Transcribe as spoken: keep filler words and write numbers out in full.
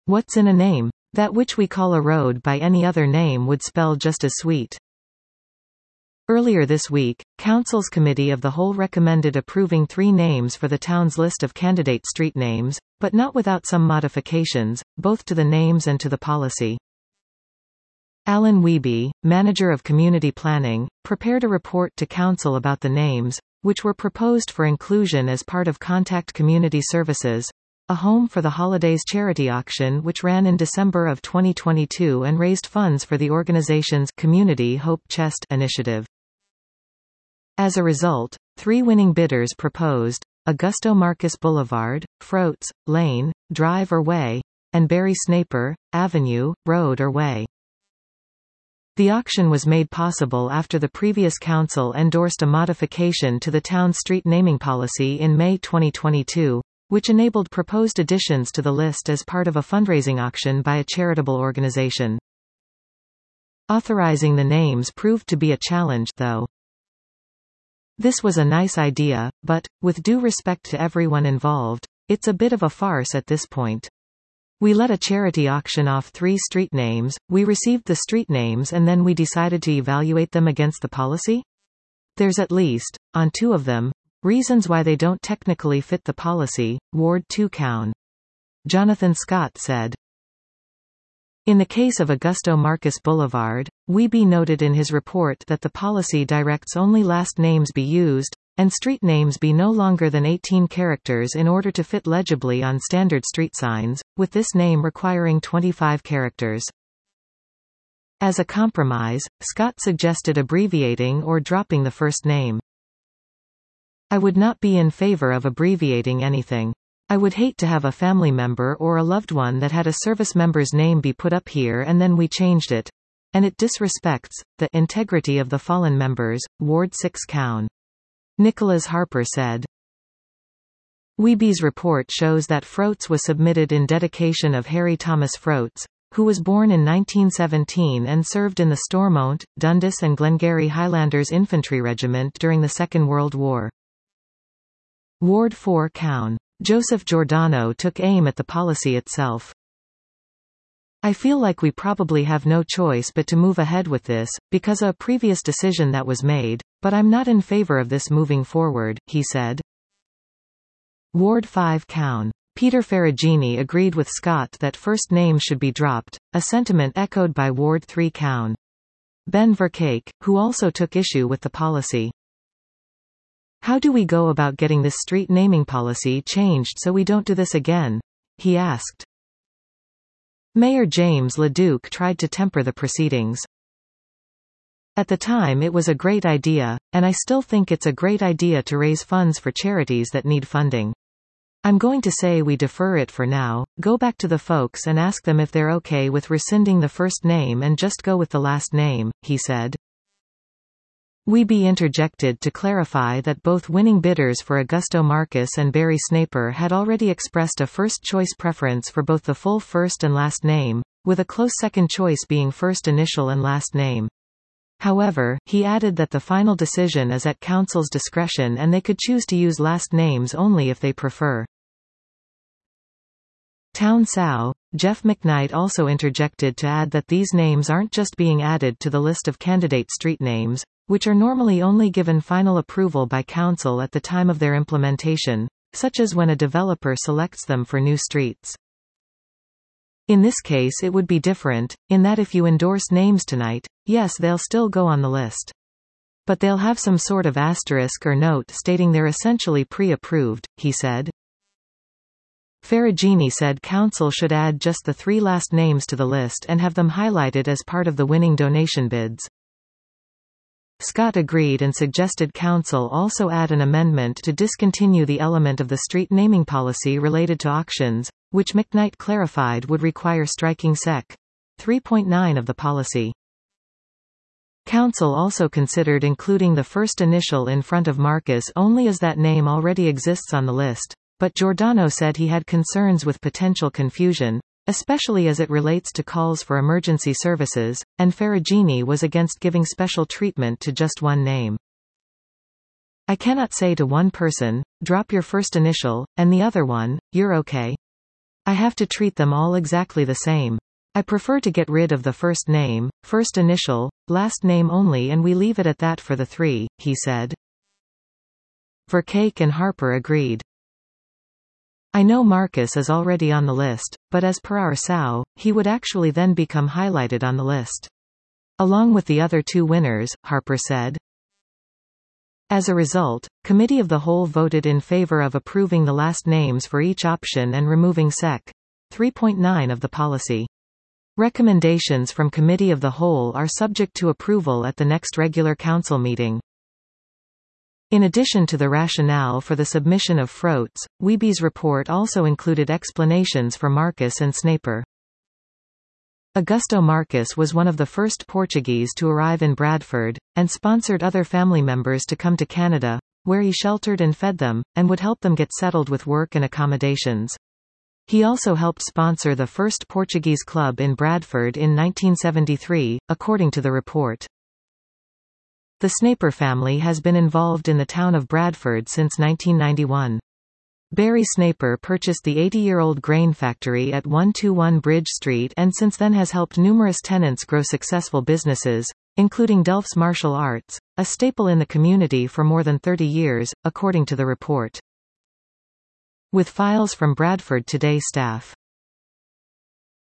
What's in a name? That which we call a road by any other name would spell just as sweet. Earlier this week, Council's Committee of the Whole recommended approving three names for the town's list of candidate street names, but not without some modifications, both to the names and to the policy. Alan Wiebe, manager of community planning, prepared a report to Council about the names, which were proposed for inclusion as part of Contact Community Services, a Home for the Holidays charity auction which ran in December of twenty twenty-two and raised funds for the organization's Community Hope Chest initiative. As a result, three winning bidders proposed Augusto Marcus Boulevard, Froats, Lane, Drive or Way, and Barry Snaper, Avenue, Road or Way. The auction was made possible after the previous council endorsed a modification to the town's street naming policy in May twenty twenty-two, which enabled proposed additions to the list as part of a fundraising auction by a charitable organization. Authorizing the names proved to be a challenge, though. This was a nice idea, but, with due respect to everyone involved, it's a bit of a farce at this point. We let a charity auction off three street names, we received the street names and then we decided to evaluate them against the policy? There's at least, on two of them, reasons why they don't technically fit the policy. Ward two Cown. Jonathan Scott said. In the case of Augusto Marcus Boulevard, Wiebe noted in his report that the policy directs only last names be used, and street names be no longer than eighteen characters in order to fit legibly on standard street signs, with this name requiring twenty-five characters. As a compromise, Scott suggested abbreviating or dropping the first name. I would not be in favor of abbreviating anything. I would hate to have a family member or a loved one that had a service member's name be put up here and then we changed it. And it disrespects the integrity of the fallen members. Ward six Cown. Nicholas Harper said. Wiebe's report shows that Froats was submitted in dedication of Harry Thomas Froats, who was born in nineteen seventeen and served in the Stormont, Dundas and Glengarry Highlanders Infantry Regiment during the Second World War. Ward four Cown. Joseph Giordano took aim at the policy itself. I feel like we probably have no choice but to move ahead with this, because of a previous decision that was made, but I'm not in favor of this moving forward, he said. Ward five Cown. Peter Ferragini agreed with Scott that first names should be dropped, a sentiment echoed by Ward three Cown. Ben Vercake, who also took issue with the policy. How do we go about getting this street naming policy changed so we don't do this again? He asked. Mayor James LeDuc tried to temper the proceedings. At the time it was a great idea, and I still think it's a great idea to raise funds for charities that need funding. I'm going to say we defer it for now, go back to the folks and ask them if they're okay with rescinding the first name and just go with the last name, he said. Wiebe interjected to clarify that both winning bidders for Augusto Marcus and Barry Snaper had already expressed a first-choice preference for both the full first and last name, with a close second choice being first initial and last name. However, he added that the final decision is at Council's discretion and they could choose to use last names only if they prefer. Town Sow, Jeff McKnight also interjected to add that these names aren't just being added to the list of candidate street names, which are normally only given final approval by Council at the time of their implementation, such as when a developer selects them for new streets. In this case it would be different, in that if you endorse names tonight, yes they'll still go on the list. But they'll have some sort of asterisk or note stating they're essentially pre-approved, he said. Ferragini said Council should add just the three last names to the list and have them highlighted as part of the winning donation bids. Scott agreed and suggested Council also add an amendment to discontinue the element of the street naming policy related to auctions, which McKnight clarified would require striking Sec. three point nine of the policy. Council also considered including the first initial in front of Marcus only as that name already exists on the list, but Giordano said he had concerns with potential confusion, especially as it relates to calls for emergency services, and Ferragini was against giving special treatment to just one name. I cannot say to one person, drop your first initial, and the other one, you're okay. I have to treat them all exactly the same. I prefer to get rid of the first name, first initial, last name only, and we leave it at that for the three, he said. Vercake and Harper agreed. I know Marcus is already on the list, but as per our S A O, he would actually then become highlighted on the list. Along with the other two winners, Harper said. As a result, Committee of the Whole voted in favor of approving the last names for each option and removing Sec. three point nine of the policy. Recommendations from Committee of the Whole are subject to approval at the next regular council meeting. In addition to the rationale for the submission of Froates, Wiebe's report also included explanations for Marcus and Snaper. Augusto Marcus was one of the first Portuguese to arrive in Bradford, and sponsored other family members to come to Canada, where he sheltered and fed them, and would help them get settled with work and accommodations. He also helped sponsor the first Portuguese club in Bradford in nineteen seventy-three, according to the report. The Snaper family has been involved in the town of Bradford since nineteen ninety-one. Barry Snaper purchased the eighty-year-old grain factory at one twenty-one Bridge Street and since then has helped numerous tenants grow successful businesses, including Delph's Martial Arts, a staple in the community for more than thirty years, according to the report. With files from Bradford Today staff.